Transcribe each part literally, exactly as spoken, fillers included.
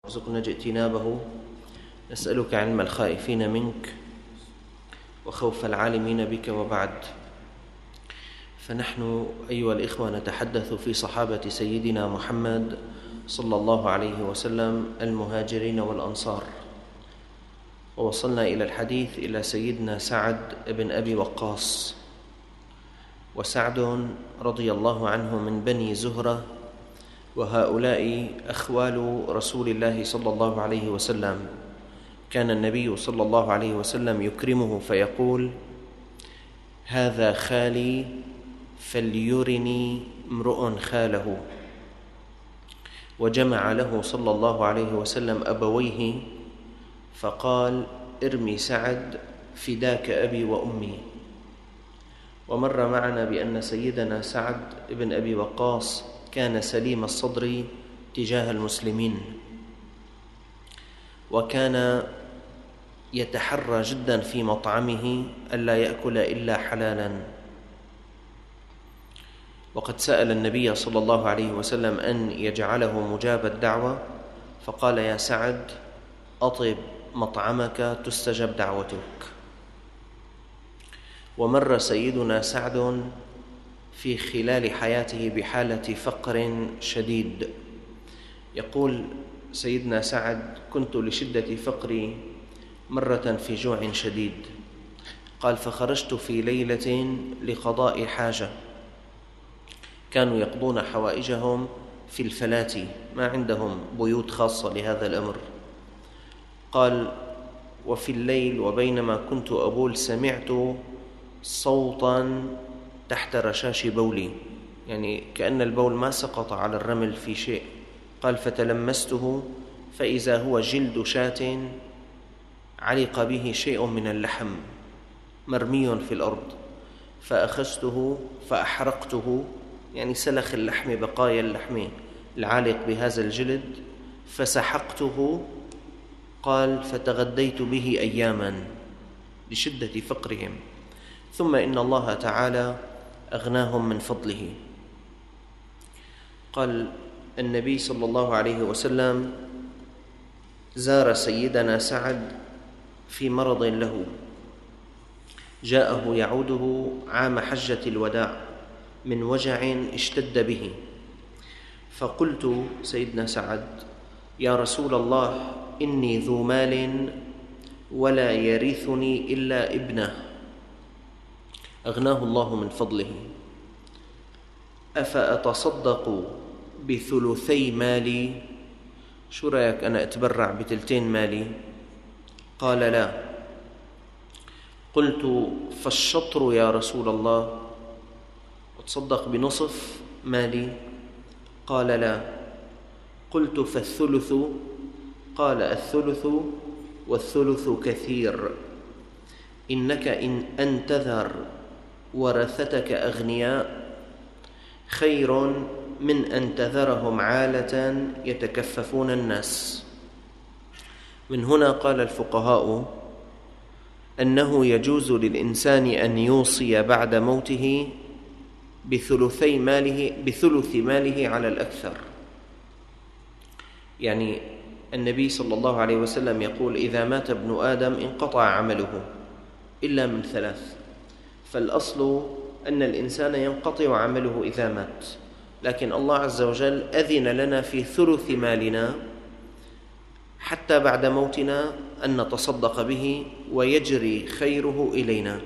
وارزقنا اجتنابه. نسألك علم الخائفين منك وخوف العالمين بك، وبعد. فنحن أيها الإخوة نتحدث في صحابة سيدنا محمد صلى الله عليه وسلم المهاجرين والأنصار، ووصلنا إلى الحديث إلى سيدنا سعد بن أبي وقاص. وسعد رضي الله عنه من بني زهرة، وهؤلاء أخوال رسول الله صلى الله عليه وسلم. كان النبي صلى الله عليه وسلم يكرمه فيقول: هذا خالي فليرني امرؤ خاله. وجمع له صلى الله عليه وسلم أبويه فقال: ارمي سعد فداك أبي وأمي. ومر معنا بأن سيدنا سعد بن أبي وقاص كان سليم الصدر تجاه المسلمين، وكان يتحرى جدا في مطعمه ألا يأكل إلا حلالا. وقد سأل النبي صلى الله عليه وسلم أن يجعله مجاب الدعوة، فقال: يا سعد، أطب مطعمك تستجب دعوتك. ومر سيدنا سعد في خلال حياته بحالة فقر شديد. يقول سيدنا سعد: كنت لشدة فقري مرة في جوع شديد. قال: فخرجت في ليلة لقضاء حاجة، كانوا يقضون حوائجهم في الفلاة، ما عندهم بيوت خاصة لهذا الأمر. قال: وفي الليل وبينما كنت أبول سمعت صوتا تحت رشاش بولي، يعني كأن البول ما سقط على الرمل في شيء. قال: فتلمسته فإذا هو جلد شاة علق به شيء من اللحم مرمي في الأرض، فأخذته فأحرقته، يعني سلخ اللحم، بقايا اللحم العالق بهذا الجلد، فسحقته. قال: فتغديت به أياما لشدة فقرهم، ثم إن الله تعالى أغناهم من فضله. قال النبي صلى الله عليه وسلم: زار سيدنا سعد في مرض له، جاءه يعوده عام حجة الوداع من وجع اشتد به. فقلت سيدنا سعد: يا رسول الله، إني ذو مال ولا يرثني إلا ابنه، أغناه الله من فضله، أفأتصدق بثلثي مالي؟ شو رأيك أنا أتبرع بثلثين مالي؟ قال: لا. قلت: فالشطر يا رسول الله، أتصدق بنصف مالي؟ قال: لا. قلت: فالثلث؟ قال: الثلث والثلث كثير، إنك إن أن تذر ورثتك أغنياء خير من أن تذرهم عالة يتكففون الناس. من هنا قال الفقهاء أنه يجوز للإنسان أن يوصي بعد موته بثلثي ماله بثلث ماله على الأكثر. يعني النبي صلى الله عليه وسلم يقول: إذا مات ابن آدم انقطع عمله إلا من ثلاث. فالأصل أن الإنسان ينقطع عمله إذا مات، لكن الله عز وجل أذن لنا في ثلث مالنا حتى بعد موتنا أن نتصدق به ويجري خيره إلينا.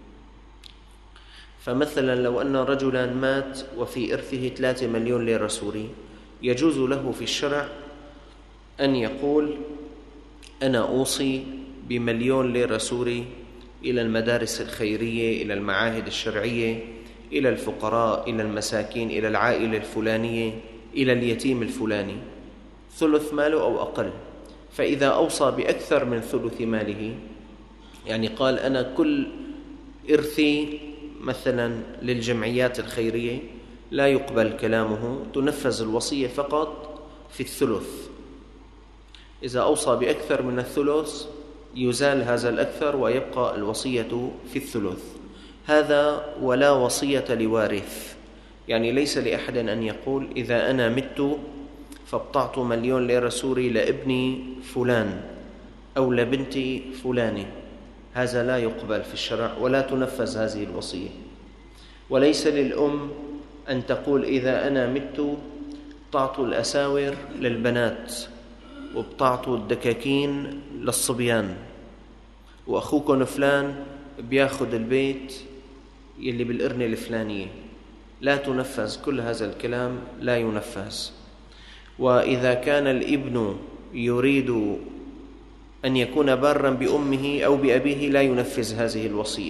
فمثلا لو أن رجلا مات وفي إرثه ثلاثة مليون ليرة سوري، يجوز له في الشرع أن يقول: أنا أوصي بمليون ليرة سوري إلى المدارس الخيرية، إلى المعاهد الشرعية، إلى الفقراء، إلى المساكين، إلى العائلة الفلانية، إلى اليتيم الفلاني، ثلث ماله أو أقل. فإذا أوصى بأكثر من ثلث ماله، يعني قال: أنا كل إرثي مثلا للجمعيات الخيرية، لا يقبل كلامه، تنفذ الوصية فقط في الثلث. إذا أوصى بأكثر من الثلث يزال هذا الأكثر ويبقى الوصية في الثلث. هذا ولا وصية لوارث، يعني ليس لأحد أن يقول: إذا أنا مت فابتعطوا مليون ليرة سوري لابني فلان أو لبنتي فلانة، هذا لا يقبل في الشرع ولا تنفذ هذه الوصية. وليس للأم أن تقول إذا أنا مت بتعطوا الأساور للبنات وبتعطوا الدكاكين للصبيان، وأخوكم فلان بياخد البيت يلي بالقرنة الفلانية. لا تنفذ كل هذا الكلام، لا ينفذ. وإذا كان الابن يريد أن يكون بارا بأمه أو بأبيه لا ينفذ هذه الوصية،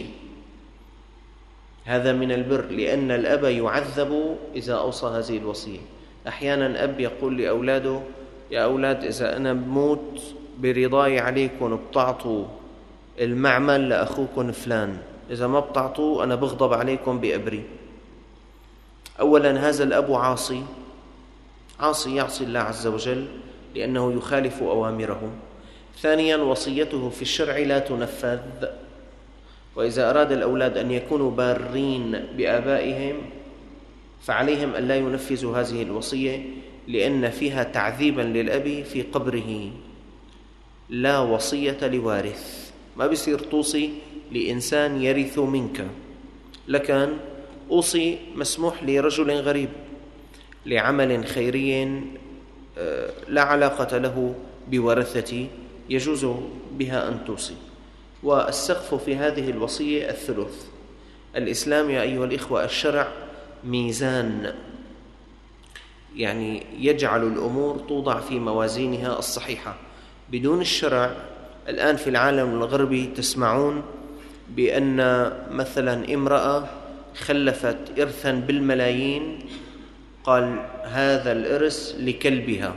هذا من البر، لأن الأب يعذب إذا أوصى هذه الوصية. أحيانا أب يقول لأولاده يا أولاد إذا أنا بموت برضاي عليكم بتعطوا المعمل لأخوكم فلان، إذا ما بتعطوا أنا بغضب عليكم بأبري. أولا هذا الأب عاصي عاصي يعصي الله عز وجل لأنه يخالف أوامره. ثانيا وصيته في الشرع لا تنفذ. وإذا أراد الأولاد أن يكونوا بارين بآبائهم فعليهم أن لا ينفذوا هذه الوصية، لأن فيها تعذيبا للأب في قبره. لا وصية لوارث، ما بيصير توصي لإنسان يرث منك، لكن أوصي مسموح لرجل غريب لعمل خيري لا علاقة له بورثتي يجوز بها أن توصي. والسقف في هذه الوصية الثلث. الإسلام يا أيها الإخوة الشرع ميزان، يعني يجعل الأمور توضع في موازينها الصحيحة. بدون الشرع الآن في العالم الغربي تسمعون بأن مثلا امرأة خلفت إرثا بالملايين، قال هذا الإرث لكلبها،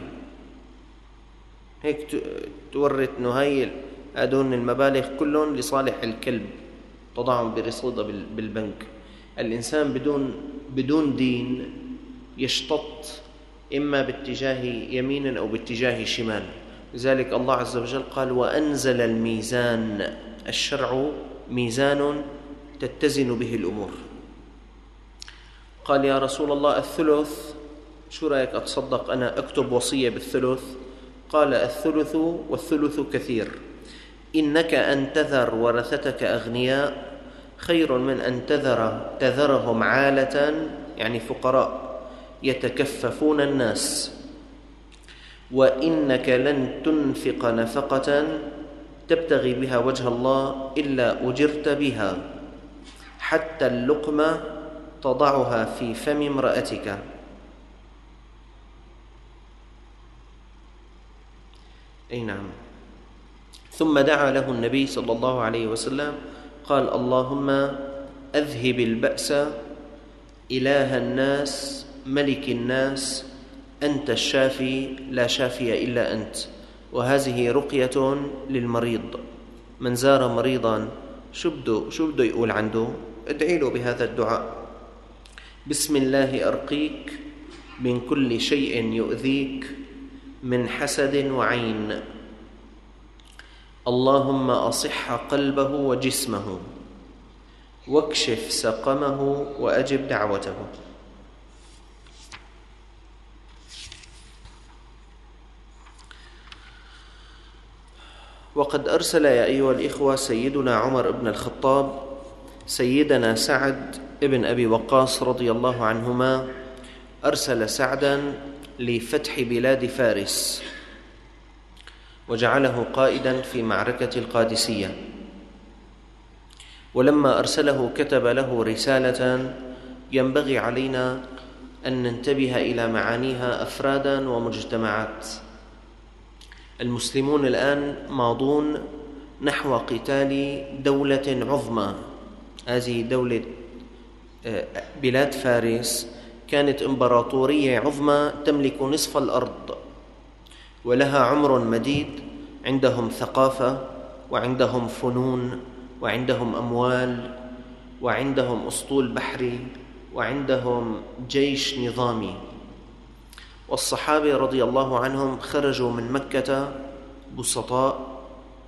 هيك تورث إنه هاي هدول المبالغ كلهم لصالح الكلب، تضعهم برصيدة بالبنك. الإنسان بدون بدون دين يشتط إما باتجاه يمين أو باتجاه شمال. لذلك الله عز وجل قال وأنزل الميزان. الشرع ميزان تتزن به الأمور. قال يا رسول الله الثلث، شو رأيك أتصدق أنا أكتب وصية بالثلث؟ قال الثلث والثلث كثير، إنك أن تذر ورثتك أغنياء خير من أن تذر تذرهم عالة، يعني فقراء يتكففون الناس. وإنك لن تنفق نفقة تبتغي بها وجه الله إلا أجرت بها، حتى اللقمة تضعها في فم امرأتك. أي نعم. ثم دعا له النبي صلى الله عليه وسلم قال اللهم أذهب البأس إله الناس ملك الناس أنت الشافي لا شافي إلا أنت. وهذه رقية للمريض. من زار مريضا شو بده شو بده يقول عنده؟ ادعي له بهذا الدعاء: بسم الله أرقيك من كل شيء يؤذيك من حسد وعين، اللهم أصح قلبه وجسمه واكشف سقمه وأجب دعوته. وقد أرسل يا أيها الإخوة سيدنا عمر بن الخطاب سيدنا سعد ابن أبي وقاص رضي الله عنهما، أرسل سعدا لفتح بلاد فارس وجعله قائدا في معركة القادسية. ولما أرسله كتب له رسالة ينبغي علينا أن ننتبه إلى معانيها أفرادا ومجتمعات. المسلمون الآن ماضون نحو قتال دولة عظمى. هذه دولة بلاد فارس كانت إمبراطورية عظمى تملك نصف الأرض ولها عمر مديد، عندهم ثقافة وعندهم فنون وعندهم أموال وعندهم أسطول بحري وعندهم جيش نظامي. والصحابة رضي الله عنهم خرجوا من مكة بسطاء،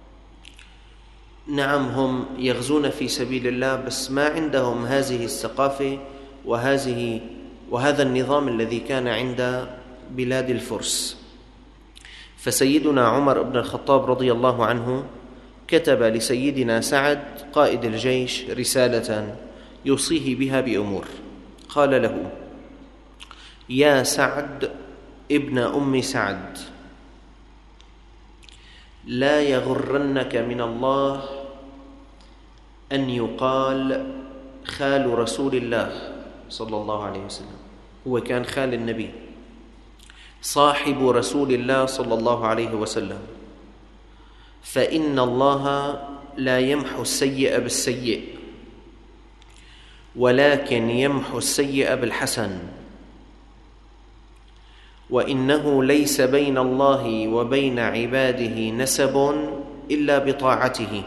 نعم هم يغزون في سبيل الله بس ما عندهم هذه الثقافة وهذه وهذا النظام الذي كان عند بلاد الفرس. فسيدنا عمر بن الخطاب رضي الله عنه كتب لسيدنا سعد قائد الجيش رسالة يوصيه بها بأمور. قال له: يا سعد ابن أم سعد، لا يغرنك من الله أن يقال خال رسول الله صلى الله عليه وسلم، هو كان خال النبي، صاحب رسول الله صلى الله عليه وسلم، فإن الله لا يمحو السيئ بالسيئ، ولكن يمحو السيئ بالحسن، وإنه ليس بين الله وبين عباده نسب إلا بطاعته.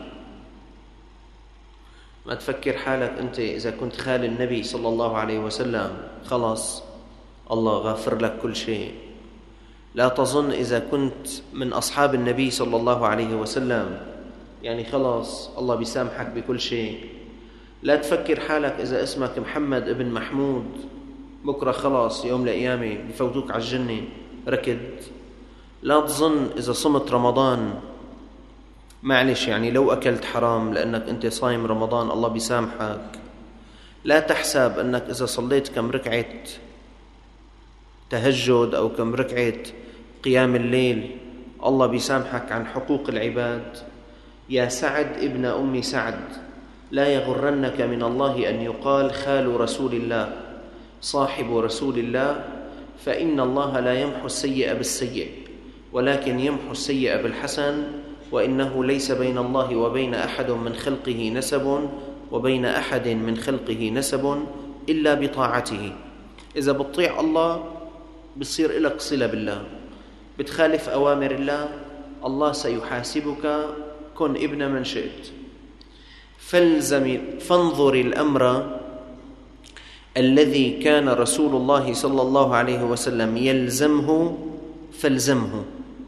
ما تفكر حالك أنت إذا كنت خال النبي صلى الله عليه وسلم خلاص الله غافر لك كل شيء. لا تظن إذا كنت من أصحاب النبي صلى الله عليه وسلم يعني خلاص الله بيسامحك بكل شيء. لا تفكر حالك إذا اسمك محمد ابن محمود بكرة خلاص يوم القيامة بفوتوك على الجنة ركض. لا تظن إذا صمت رمضان معلش يعني لو أكلت حرام لأنك أنت صايم رمضان الله بيسامحك. لا تحسب أنك إذا صليت كم ركعة تهجد أو كم ركعة قيام الليل الله بيسامحك عن حقوق العباد. يا سعد ابن أم سعد، لا يغرنك من الله أن يقال خال رسول الله، صاحب رسول الله، فإن الله لا يمحو السيئ بالسيئ، ولكن يمحو السيئ بالحسن، وإنه ليس بين الله وبين أحد من خلقه نسب وبين أحد من خلقه نسب إلا بطاعته. إذا بتطيع الله بصير لك صلة بالله، بتخالف أوامر الله الله سيحاسبك، كن ابن من شئت. فالزم فانظر الأمر الذي كان رسول الله صلى الله عليه وسلم يلزمه فالزمه.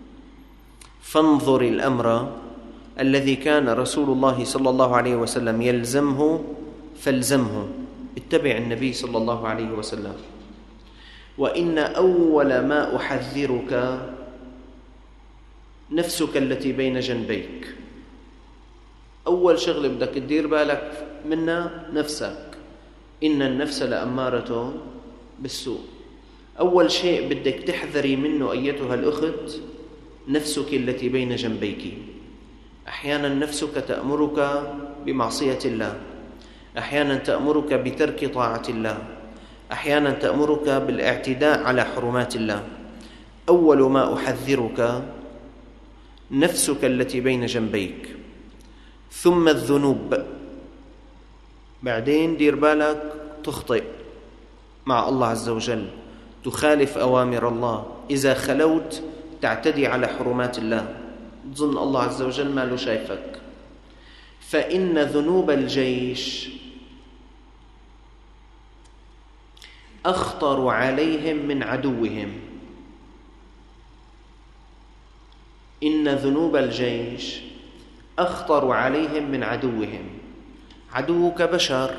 فانظر الأمر الذي كان رسول الله صلى الله عليه وسلم يلزمه فالزمه، اتبع النبي صلى الله عليه وسلم. وإن أول ما أحذرك نفسك التي بين جنبيك. أول شغلة بدك تدير بالك منها نفسك، إن النفس لأمارة بالسوء. أول شيء بدك تحذري منه أيتها الأخت نفسك التي بين جنبيك. أحيانا نفسك تأمرك بمعصية الله، أحيانا تأمرك بترك طاعة الله، أحيانا تأمرك بالاعتداء على حرمات الله. أول ما أحذرك نفسك التي بين جنبيك، ثم الذنوب، بعدين دير بالك تخطئ مع الله عز وجل، تخالف أوامر الله، إذا خلوت تعتدي على حرمات الله، تظن الله عز وجل ما له شايفك. فإن ذنوب الجيش أخطر عليهم من عدوهم. إن ذنوب الجيش أخطر عليهم من عدوهم. عدوك بشر،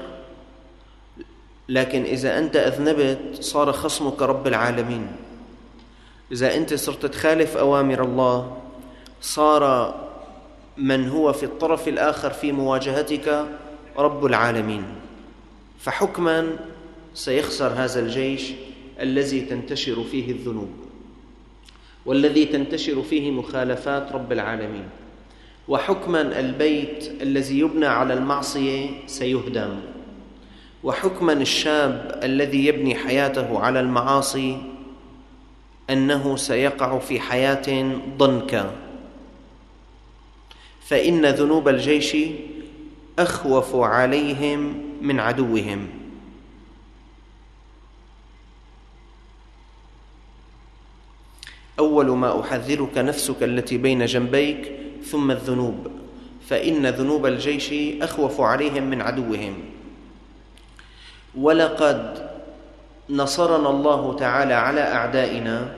لكن إذا أنت أذنبت صار خصمك رب العالمين. إذا أنت صرت تخالف أوامر الله صار من هو في الطرف الآخر في مواجهتك رب العالمين. فحكما سيخسر هذا الجيش الذي تنتشر فيه الذنوب والذي تنتشر فيه مخالفات رب العالمين. وحكما البيت الذي يبنى على المعصية سيهدم. وحكما الشاب الذي يبني حياته على المعاصي أنه سيقع في حياة ضنكا. فإن ذنوب الجيش أخوف عليهم من عدوهم. أول ما أحذرك نفسك التي بين جنبيك، ثم الذنوب، فإن ذنوب الجيش أخوف عليهم من عدوهم. ولقد نصرنا الله تعالى على أعدائنا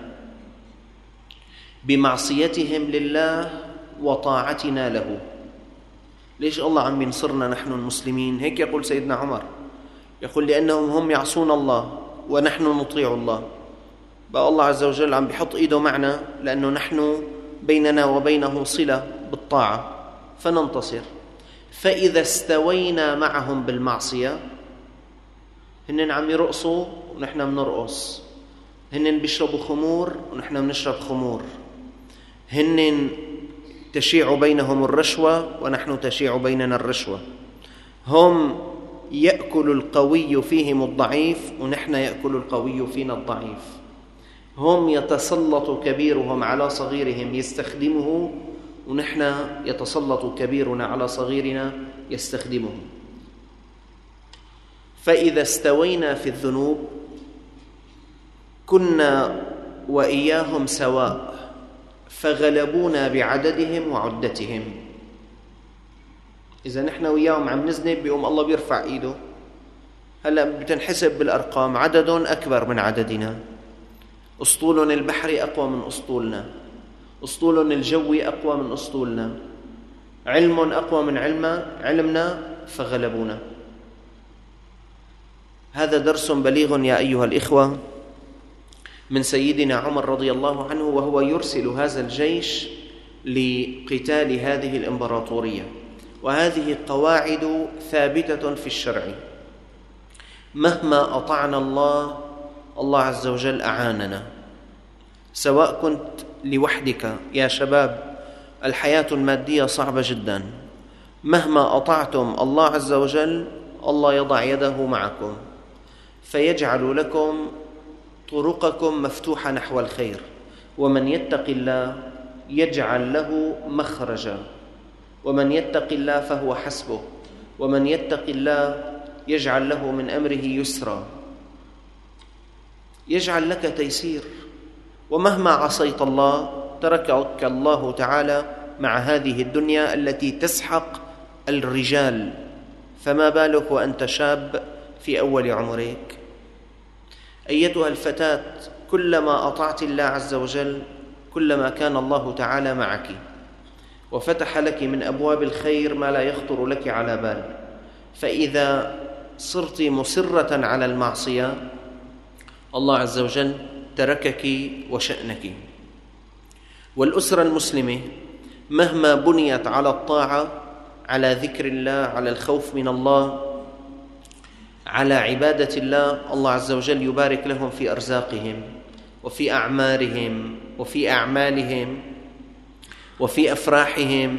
بمعصيتهم لله وطاعتنا له. ليش الله عم ينصرنا نحن المسلمين؟ هيك يقول سيدنا عمر، يقول لأنهم هم يعصون الله ونحن نطيع الله. بقى الله عز وجل عم بيحط إيده معنا لأنه نحن بيننا وبينه صلة بالطاعة فننتصر. فإذا استوينا معهم بالمعصية، هن عم يرقصوا ونحن بنرقص، هن بيشربوا خمور ونحن بنشرب خمور، هن تشيع بينهم الرشوة ونحن تشيع بيننا الرشوة، هم يأكل القوي فيهم الضعيف ونحن يأكل القوي فينا الضعيف، هم يتسلط كبيرهم على صغيرهم يستخدمه ونحن يتسلط كبيرنا على صغيرنا يستخدمه. فإذا استوينا في الذنوب كنا وإياهم سواء فغلبونا بعددهم وعدتهم. إذا نحن وإياهم عم نذنب بيقوم الله بيرفع إيده. هلأ بتنحسب بالأرقام، عددهم أكبر من عددنا، أسطول البحر أقوى من أسطولنا، أسطول الجوي أقوى من أسطولنا، علم أقوى من علم علمنا فغلبونا. هذا درس بليغ يا أيها الإخوة من سيدنا عمر رضي الله عنه، وهو يرسل هذا الجيش لقتال هذه الإمبراطورية. وهذه قواعد ثابتة في الشرع، مهما أطعنا الله الله عز وجل أعاننا. سواء كنت لوحدك يا شباب، الحياة المادية صعبة جدا، مهما أطعتم الله عز وجل الله يضع يده معكم فيجعل لكم طرقكم مفتوحة نحو الخير. ومن يتق الله يجعل له مخرجا، ومن يتق الله فهو حسبه، ومن يتق الله يجعل له من أمره يسرا، يجعل لك تيسير. ومهما عصيت الله تركك الله تعالى مع هذه الدنيا التي تسحق الرجال، فما بالك وأنت شاب في أول عمرك. أيتها الفتاة، كلما أطعت الله عز وجل كلما كان الله تعالى معك وفتح لك من أبواب الخير ما لا يخطر لك على بال. فإذا صرت مصرة على المعصية الله عز وجل تركك وشأنك. والأسرة المسلمة مهما بنيت على الطاعة، على ذكر الله، على الخوف من الله، على عبادة الله، الله عز وجل يبارك لهم في أرزاقهم وفي أعمارهم وفي أعمالهم وفي أفراحهم،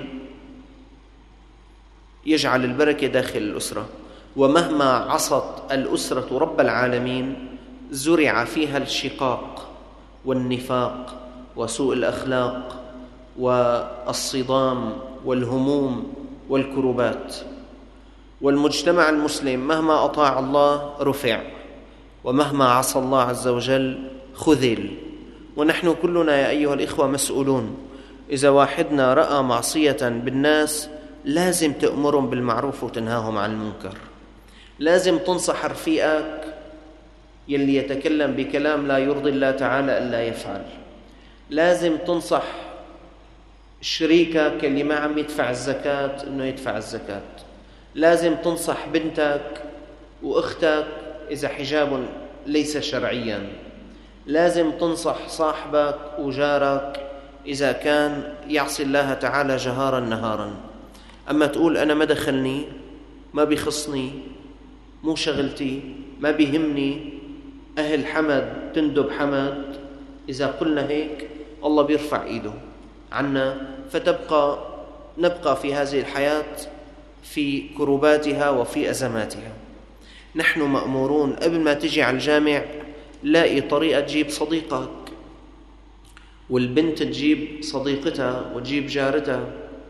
يجعل البركة داخل الأسرة. ومهما عصت الأسرة رب العالمين زرع فيها الشقاق والنفاق وسوء الأخلاق والصدام والهموم والكربات. والمجتمع المسلم مهما أطاع الله رفع، ومهما عصى الله عز وجل خذل. ونحن كلنا يا أيها الإخوة مسؤولون. إذا واحدنا رأى معصية بالناس لازم تأمرهم بالمعروف وتنهاهم عن المنكر، لازم تنصح رفيقك يلي يتكلم بكلام لا يرضي الله تعالى ألا يفعل، لازم تنصح شريكك اللي ما عم يدفع الزكاة إنه يدفع الزكاة، لازم تنصح بنتك وأختك إذا حجاب ليس شرعيا، لازم تنصح صاحبك وجارك إذا كان يعصي الله تعالى جهارا نهارا. أما تقول أنا ما دخلني، ما بيخصني، مو شغلتي، ما بيهمني، أهل حمد تندب حمد، إذا قلنا هيك الله بيرفع إيده عنا، فتبقى نبقى في هذه الحياة في كرباتها وفي أزماتها. نحن مأمورون قبل ما تجي على الجامع لاقي طريقة تجيب صديقك، والبنت تجيب صديقتها وتجيب جارتها،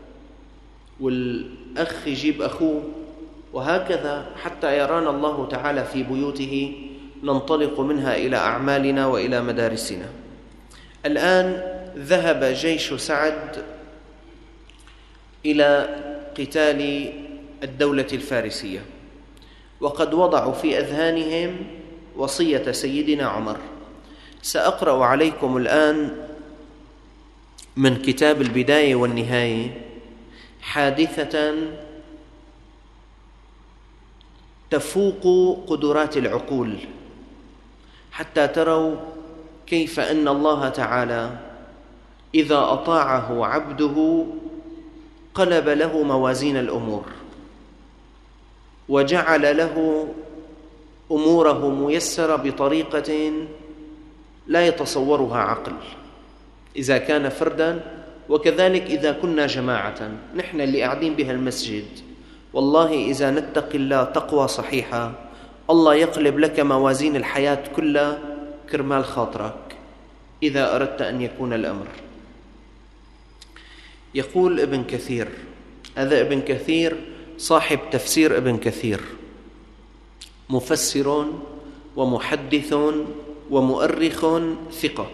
والأخ يجيب أخوه، وهكذا حتى يرانا الله تعالى في بيوته ننطلق منها إلى أعمالنا وإلى مدارسنا. الآن ذهب جيش سعد إلى قتال الدولة الفارسية، وقد وضعوا في أذهانهم وصية سيدنا عمر. سأقرأ عليكم الآن من كتاب البداية والنهاية حادثة تفوق قدرات العقول، حتى تروا كيف أن الله تعالى إذا أطاعه عبده قلب له موازين الأمور وجعل له أموره ميسرة بطريقة لا يتصورها عقل إذا كان فردا، وكذلك إذا كنا جماعة. نحن اللي قاعدين بها المسجد، والله إذا نتقي الله تقوى صحيحة الله يقلب لك موازين الحياة كلها كرمال خاطرك إذا أردت أن يكون الأمر. يقول ابن كثير، هذا ابن كثير صاحب تفسير ابن كثير، مفسر ومحدث ومؤرخ ثقة،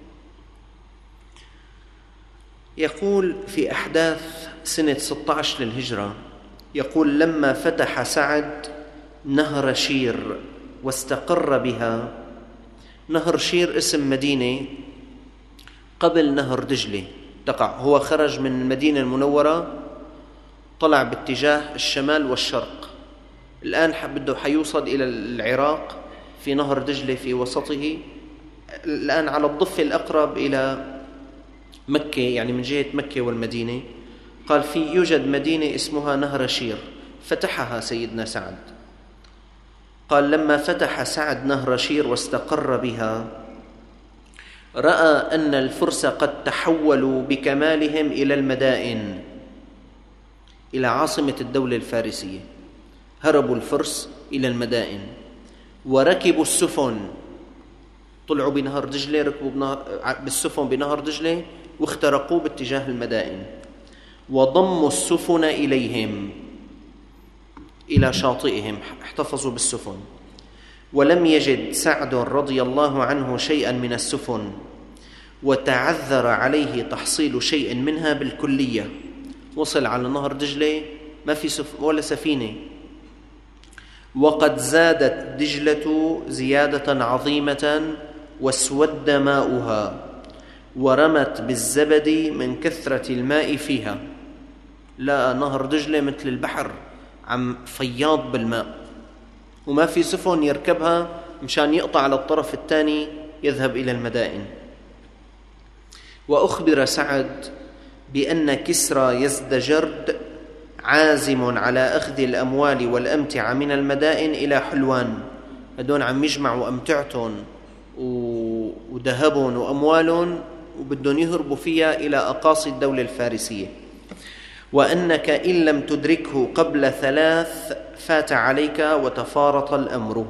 يقول في أحداث سنة ستة عشر للهجرة، يقول لما فتح سعد نهر شير واستقر بها. نهر شير اسم مدينة قبل نهر دجلة تقع، هو خرج من المدينة المنورة طلع باتجاه الشمال والشرق، الآن بده حيوصل إلى العراق في نهر دجلة في وسطه، الآن على الضفة الأقرب إلى مكة، يعني من جهة مكة والمدينة. قال في يوجد مدينة اسمها نهر شير فتحها سيدنا سعد. قال لما فتح سعد نهر شير واستقر بها رأى أن الفرس قد تحولوا بكمالهم إلى المدائن، إلى عاصمة الدولة الفارسية، هربوا الفرس إلى المدائن وركبوا السفن، طلعوا بنهر دجلة، ركبوا بنهر بالسفن بنهر دجلة واخترقوا باتجاه المدائن، وضموا السفن إليهم إلى شاطئهم، احتفظوا بالسفن. ولم يجد سعد رضي الله عنه شيئا من السفن، وتعذر عليه تحصيل شيء منها بالكلية. وصل على نهر دجلة ما في سف ولا سفينة، وقد زادت دجلة زيادة عظيمة واسود ماؤها ورمت بالزبد من كثرة الماء فيها. لا نهر دجلة مثل البحر عم فياض بالماء، وما في سفن يركبها مشان يقطع على الطرف الثاني يذهب إلى المدائن. وأخبر سعد بأن كسرى يزدجرد عازم على أخذ الأموال والأمتعة من المدائن إلى حلوان، هدون عم يجمعوا أمتعتهم وذهبهم وأموالهم وبدهم يهربوا فيها إلى أقاصي الدولة الفارسية، وأنك إن لم تدركه قبل ثلاث فات عليك وتفارط الأمر.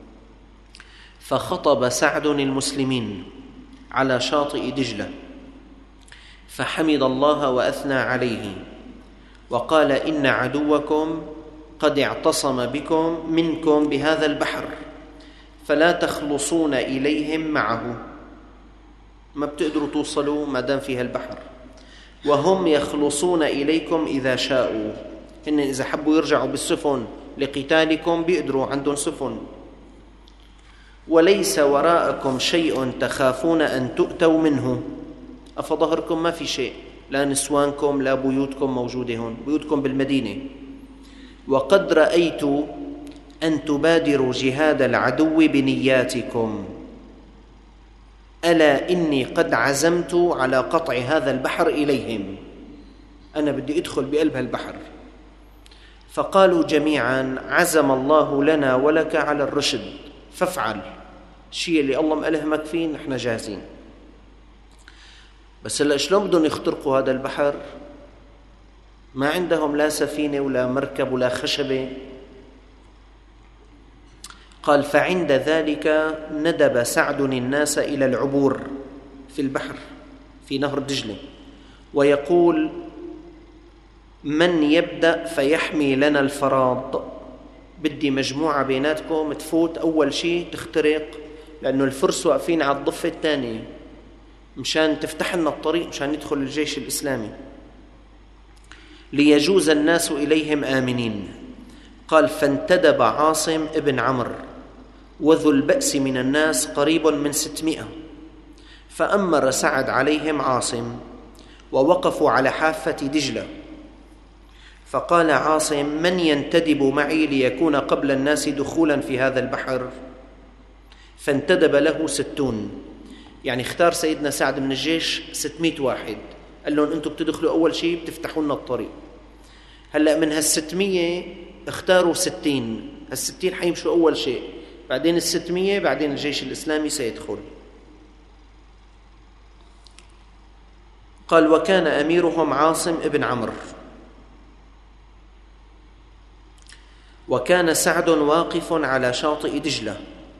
فخطب سعد المسلمين على شاطئ دجلة فحمد الله وأثنى عليه وقال إن عدوكم قد اعتصم بكم منكم بهذا البحر فلا تخلصون إليهم معه، ما بتقدروا توصلوا ما دام فيها البحر، وهم يخلصون إليكم إذا شاءوا، إن إذا حبوا يرجعوا بالسفن لقتالكم بيقدروا، عندهم سفن. وليس وراءكم شيء تخافون أن تؤتوا منه، أفظهركم ما في شيء، لا نسوانكم لا بيوتكم موجودة هون، بيوتكم بالمدينة. وقد رأيت أن تبادروا جهاد العدو بنياتكم، ألا إني قد عزمت على قطع هذا البحر إليهم، أنا بدي أدخل بقلب البحر. فقالوا جميعا عزم الله لنا ولك على الرشد فافعل، الشيء اللي الله مألهمك فيه نحن جاهزين. بس هلا شلون بدهم يخترقوا هذا البحر؟ ما عندهم لا سفينة ولا مركب ولا خشبة. قال فعند ذلك ندب سعد الناس إلى العبور في البحر في نهر دجلة، ويقول من يبدأ فيحمي لنا الفراض، بدي مجموعة بيناتكم تفوت أول شيء تخترق، لأنه الفرس واقفين على الضفة الثانية مشان تفتح لنا الطريق مشان يدخل الجيش الإسلامي، ليجوز الناس إليهم آمنين. قال فانتدب عاصم ابن عمرو وذو البأس من الناس قريب من ستمائة، فأمر سعد عليهم عاصم ووقفوا على حافة دجلة، فقال عاصم من ينتدب معي ليكون قبل الناس دخولا في هذا البحر؟ فانتدب له ستون، يعني اختار سيدنا سعد من الجيش ستمائة واحد، قال لهم أنتم بتدخلوا أول شيء بتفتحوا لنا الطريق. هلأ من هالستمية اختاروا ستين، هالستين حيمشوا أول شيء، بعدين الستمية، بعدين الجيش الإسلامي سيدخل. قال وكان أميرهم عاصم ابن عمرو. وكان سعد واقف على شاطئ دجلة،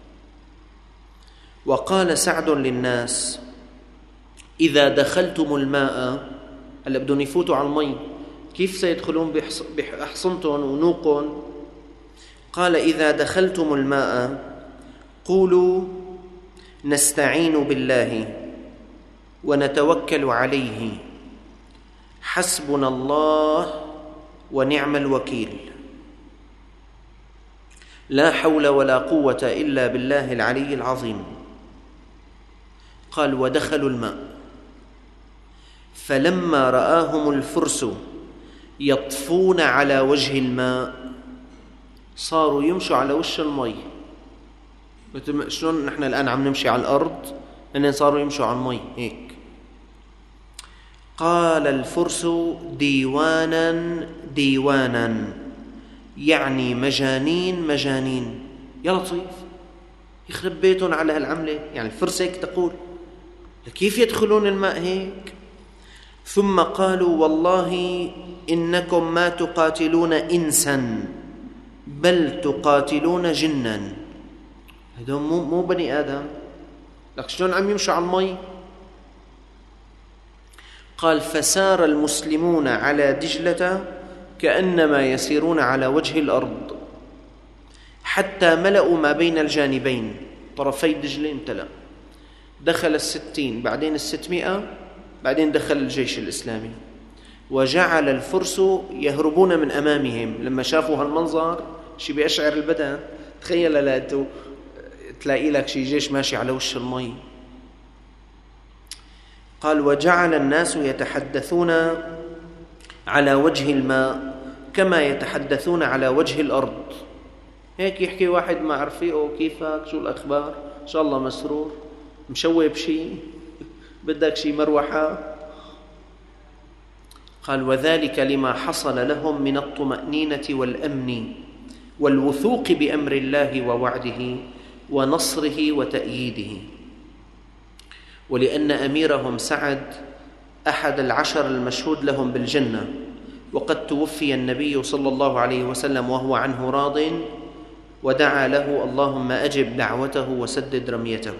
وقال سعد للناس إذا دخلتم الماء، هلا بدهم يفوتوا على المي، كيف سيدخلون بأحصنتهم ونوقهم؟ قال إذا دخلتم الماء قولوا نستعين بالله ونتوكل عليه حسبنا الله ونعم الوكيل لا حول ولا قوة إلا بالله العلي العظيم. قال ودخلوا الماء فلما رآهم الفرس يطفون على وجه الماء صاروا يمشوا على وش المي، مثل شلون نحن الآن عم نمشي على الأرض، هن صاروا يمشوا على المي هيك. قال الفرس ديوانا ديوانا، يعني مجانين مجانين. يا لطيف، يخرب بيتهم على هالعملة، يعني الفرس هيك تقول، كيف يدخلون الماء هيك؟ ثم قالوا والله إنكم ما تقاتلون إنسا بل تقاتلون جنا، هذول مو مو بني آدم، لك شلون عم يمشوا على المي؟ قال فسار المسلمون على دجلة كأنما يسيرون على وجه الأرض حتى ملأوا ما بين الجانبين، طرفي دجلة امتلأ. دخل الستين، بعدين الستمائة، بعدين دخل الجيش الإسلامي. وجعل الفرس يهربون من أمامهم لما شافوا هالمنظر، شي بيشعر البدن. تخيل لا تلاقي لك شي جيش ماشي على وش المي. قال وجعل الناس يتحدثون على وجه الماء كما يتحدثون على وجه الأرض، هيك يحكي واحد مع رفيقه كيفك، شو الأخبار، إن شاء الله مسرور، مشوي بشي، بدك شي مروحة. قال وذلك لما حصل لهم من الطمأنينة والأمن والوثوق بأمر الله ووعده ونصره وتأييده، ولأن أميرهم سعد أحد العشر المشهود لهم بالجنة، وقد توفي النبي صلى الله عليه وسلم وهو عنه راض، ودعا له اللهم أجب دعوته وسدد رميته.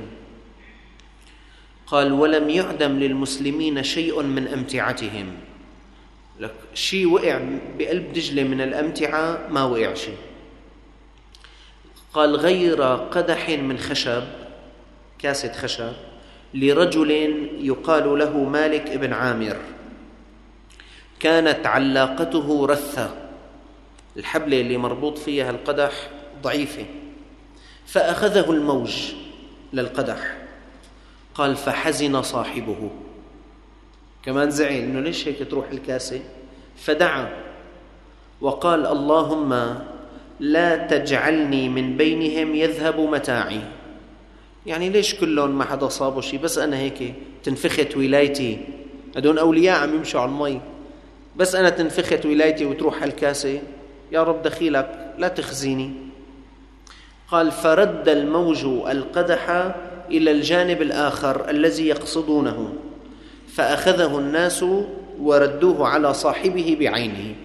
قال ولم يعدم للمسلمين شيء من أمتعتهم، لك شيء وقع بقلب دجلة من الأمتعة ما وقع شيء. قال غير قدح من خشب، كاسة خشب، لرجل يقال له مالك ابن عامر، كانت علاقته رثة، الحبلة اللي مربوط فيها القدح ضعيفة، فأخذه الموج للقدح. قال فحزن صاحبه، كمان زعل إنه ليش هيك تروح الكاسة، فدعا وقال اللهم لا تجعلني من بينهم يذهب متاعي، يعني ليش كلهم ما حدا صابوا شيء، بس أنا هيك تنفخت ولايتي، هدول أولياء عم يمشوا على المي، بس أنا تنفخت ولايتي وتروح هالكاسة، يا رب دخيلك لا تخزيني. قال فرد الموج القدح إلى الجانب الآخر الذي يقصدونه، فأخذه الناس وردوه على صاحبه بعينه.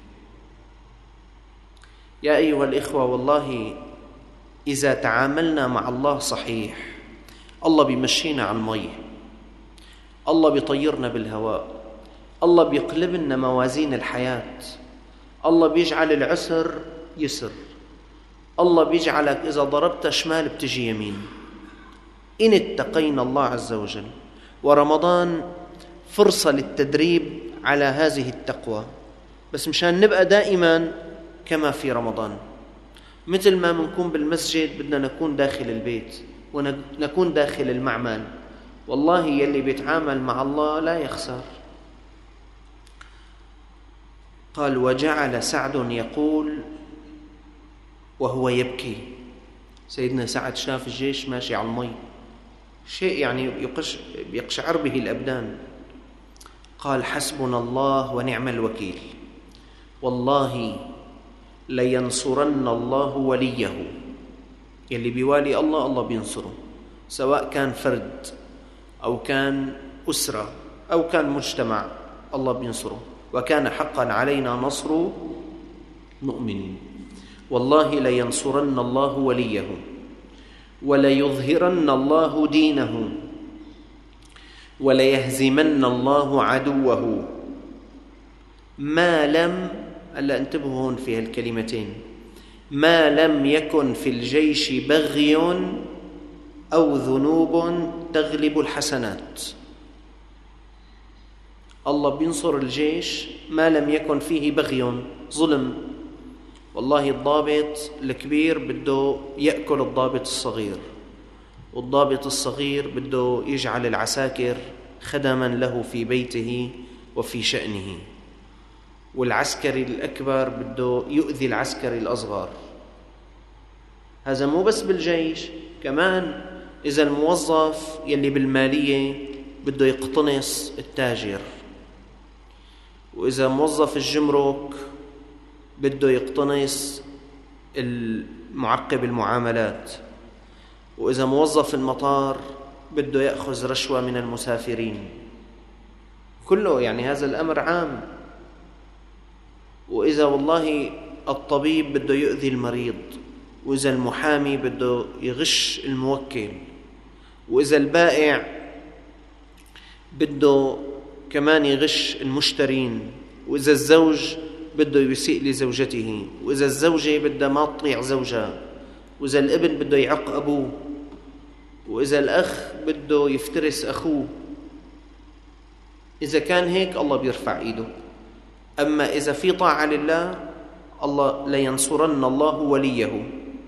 يا أيها الإخوة، والله إذا تعاملنا مع الله صحيح، الله بيمشينا على المي، الله بيطيرنا بالهواء، الله بيقلب لنا موازين الحياة، الله بيجعل العسر يسر، الله بيجعلك إذا ضربت شمال بتجي يمين، إن اتقينا الله عز وجل. ورمضان فرصة للتدريب على هذه التقوى، بس مشان نبقى دائما كما في رمضان، مثل ما منكون بالمسجد بدنا نكون داخل البيت ونكون داخل المعمل. والله يلي بيتعامل مع الله لا يخسر. قال وجعل سعد يقول وهو يبكي، سيدنا سعد شاف الجيش ماشي على المي، شيء يعني يقشعر به الأبدان. قال: حسبنا الله ونعم الوكيل، والله لينصرن الله وليه. يلي بيوالي الله الله بينصره، سواء كان فرد أو كان أسرة أو كان مجتمع، الله بينصره. وكان حقا علينا نصر مؤمنين. والله لينصرن الله وليه وليظهرن الله دينه وليهزمن الله عدوه ما لم، ألا انتبهوا هون في هالكلمتين، ما لم يكن في الجيش بغي أو ذنوب تغلب الحسنات. الله بينصر الجيش ما لم يكن فيه بغي، ظلم. والله الضابط الكبير بده يأكل الضابط الصغير، والضابط الصغير بده يجعل العساكر خدما له في بيته وفي شأنه، والعسكري الأكبر بده يؤذي العسكري الأصغر. هذا مو بس بالجيش، كمان إذا الموظف يلي بالمالية بده يقتنص التاجر، وإذا موظف الجمرك بده يقتنص المعقب المعاملات، وإذا موظف المطار بده يأخذ رشوة من المسافرين. كله يعني هذا الأمر عام. وإذا والله الطبيب بده يؤذي المريض، وإذا المحامي بده يغش الموكل، وإذا البائع بده كمان يغش المشترين، وإذا الزوج بده يسيء لزوجته، وإذا الزوجة بدها ما تطيع زوجها، وإذا الابن بده يعق أبوه، وإذا الأخ بده يفترس أخوه. إذا كان هيك الله بيرفع إيده. أما إذا في طاعة لله، الله لينصرن الله وليه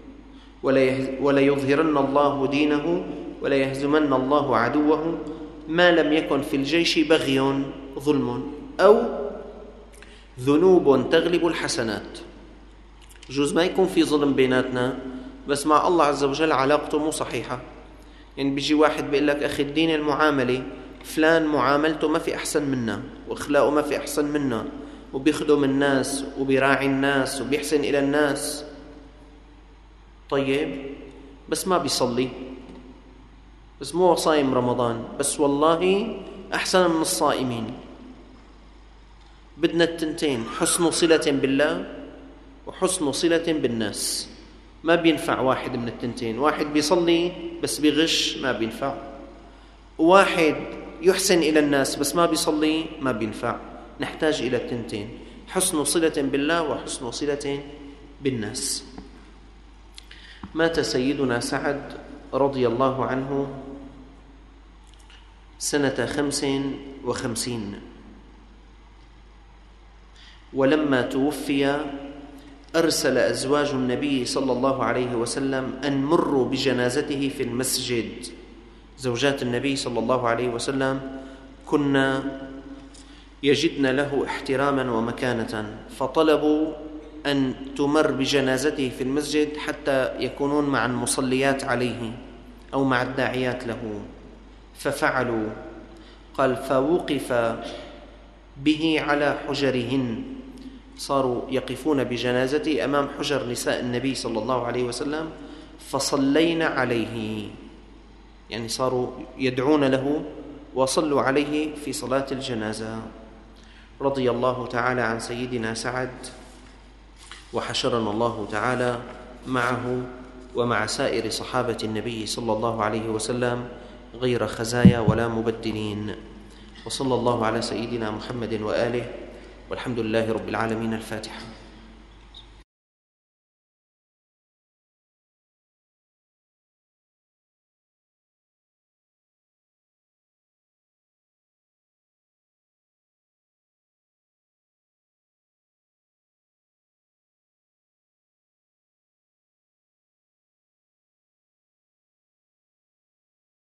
وليظهرن الله دينه وليهزمن الله عدوه ما لم يكن في الجيش بغي، ظلم، أو ذنوب تغلب الحسنات. جوز ما يكون في ظلم بيناتنا، بس مع الله عز وجل علاقته مو صحيحة. يعني بيجي واحد بيقول لك: أخي الدين المعاملة، فلان معاملته ما في أحسن منا، وأخلاقه ما في أحسن منا، وبيخدم الناس وبيراعي الناس وبيحسن إلى الناس. طيب بس ما بيصلي، بس مو صايم رمضان، بس والله أحسن من الصائمين. بدنا التنتين، حسن صلة بالله وحسن صلة بالناس. ما بينفع واحد من التنتين. واحد بيصلي بس بيغش، ما بينفع. واحد يحسن إلى الناس بس ما بيصلي، ما بينفع. نحتاج إلى التنتين، حسن صلة بالله وحسن صلة بالناس. مات سيدنا سعد رضي الله عنه سنة خمس وخمسين، ولما توفي أرسل أزواج النبي صلى الله عليه وسلم أن مروا بجنازته في المسجد. زوجات النبي صلى الله عليه وسلم كنا يجدن له احتراما ومكانة، فطلبوا أن تمر بجنازته في المسجد حتى يكونون مع المصليات عليه أو مع الداعيات له، ففعلوا. قال: فوقف به على حجرهن، صاروا يقفون بجنازته أمام حجر نساء النبي صلى الله عليه وسلم، فصلينا عليه، يعني صاروا يدعون له وصلوا عليه في صلاة الجنازة. رضي الله تعالى عن سيدنا سعد، وحشرنا الله تعالى معه ومع سائر صحابة النبي صلى الله عليه وسلم غير خزايا ولا مبدلين. وصلى الله على سيدنا محمد وآله، والحمد لله رب العالمين. الفاتحة.